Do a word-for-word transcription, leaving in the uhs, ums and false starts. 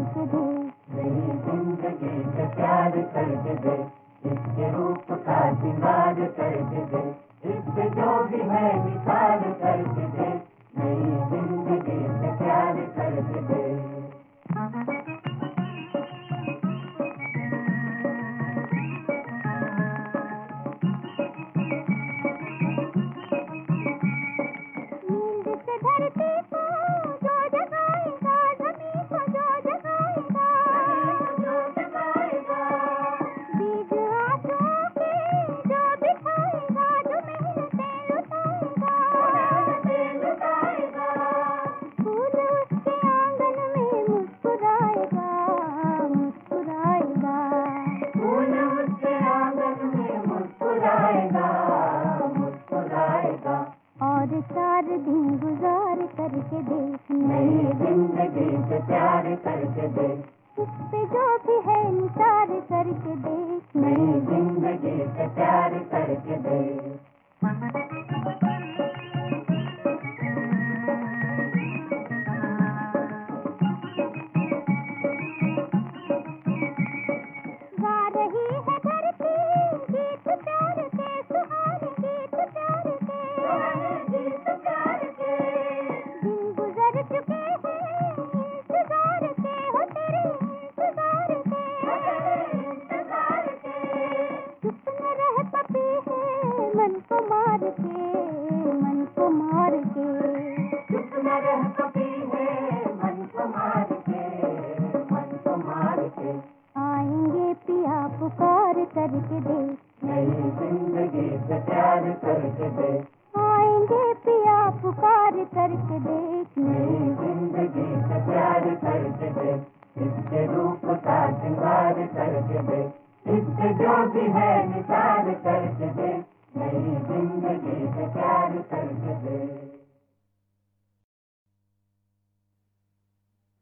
करके दे, मेरी जिंदगी से प्यार करके दे, इसके रूप का सिंगार करके दे, इससे जो भी है निसार करके दे, मेरी जिंदगी से प्यार करके दे। नींद से धरती को जो जगाएगा, जमीन को जो जगाएगा, जो जगाएगा, बीज आंसुओं के जो बिछाएगा, जो मेहनतें लुटाएगा, मेहनतें लुटाएगा, फूल उसके आंगन में मुस्कुराएगा, मुस्कुराएगा, फूल उसके आंगन में मुस्कुराएगा, मुस्कुराएगा, और चार दिन गुजार करके देख, मेरी जिंदगी से प्यार करके दे, उस पे जो भी है निसार करके देख, मेरी जिंदगी से प्यार करके दे। गा रही है धरती गीत प्यार के, सुहाने गीत प्यार के, गीत प्यार के, दिन गुजर चुके हैं इंतजार के, हो तेरे इंतजार के, इंतजार के, चुप न रह पपी है मन को मार के, मन को मार के, चुप न रह कभी है मन को मार के, मन को मार के, आएंगे पिया पुकार करके देख, मेरी जिंदगी से प्यार करके दे, आएंगे पिया पुकार करके देख, मेरी जिंदगी से प्यार करके दे, इसके रूप का सिंगार करके दे,